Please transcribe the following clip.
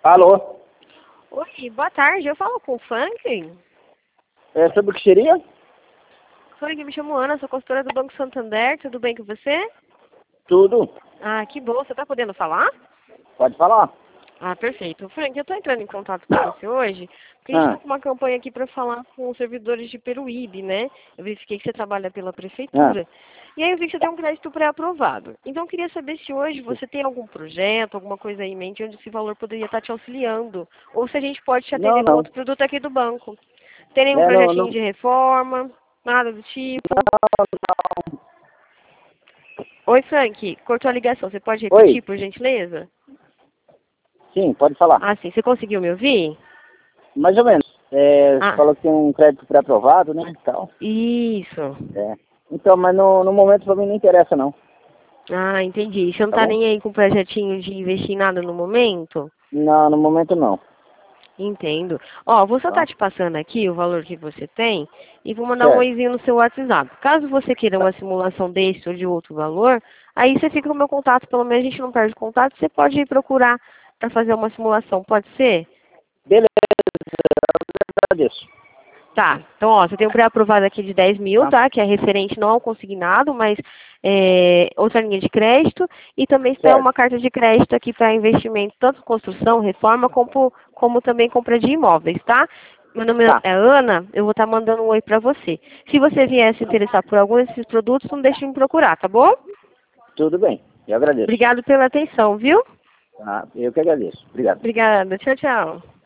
Alô? Oi, boa tarde. Eu falo com o Franklin. É sobre o que seria? Franklin, me chamo Ana, sou consultora do Banco Santander. Tudo bem com você? Tudo. Ah, que bom. Você está podendo falar? Pode falar. Ah, perfeito. Frank, eu estou entrando em contato com você hoje, porque a gente está Ah, com uma campanha aqui para falar com os servidores de Peruíbe, né? Eu verifiquei que você trabalha pela ah. prefeitura. E aí eu vi que você tem um crédito pré-aprovado. Então eu queria saber se hoje você tem algum projeto, alguma coisa aí em mente onde esse valor poderia estar te auxiliando. Ou se a gente pode te Não, atender com não. outro produto aqui do banco. Tem nenhum É, não, projetinho não. de reforma? Nada do tipo? Oi, Frank. Cortou a ligação. Você pode repetir, Oi? por gentileza? Sim, pode falar. Ah, sim. Você conseguiu me ouvir? Mais ou menos. É, você Ah, falou que tem um crédito pré-aprovado, né? E tal. isso. É. Então, mas no momento pra mim não interessa, não. Ah, entendi. Você não Tá tá bom? nem aí com projetinho de investir em nada no momento? Não, no momento não. Entendo. Ó, vou só Tá? estar te passando aqui o valor que você tem e vou mandar um Certo. oizinho no seu WhatsApp. Caso você queira uma simulação desse ou de outro valor, aí você fica com o meu contato, pelo menos a gente não perde contato, você pode ir procurar para fazer uma simulação, pode ser? Beleza, agradeço. Tá, então ó, você tem um pré-aprovado aqui de 10 mil, Tá? tá? Que é referente não ao consignado, mas outra linha de crédito. E também está Certo. uma carta de crédito aqui para investimento, tanto construção, reforma, como também compra de imóveis, tá? Meu nome Tá. é Ana, eu vou estar mandando um oi para você. Se você vier se interessar por algum desses produtos, não deixe de me procurar, tá bom? Tudo bem. Eu agradeço. Obrigado pela atenção, viu? Tá? Eu que agradeço. Obrigado. Obrigada, tchau, tchau.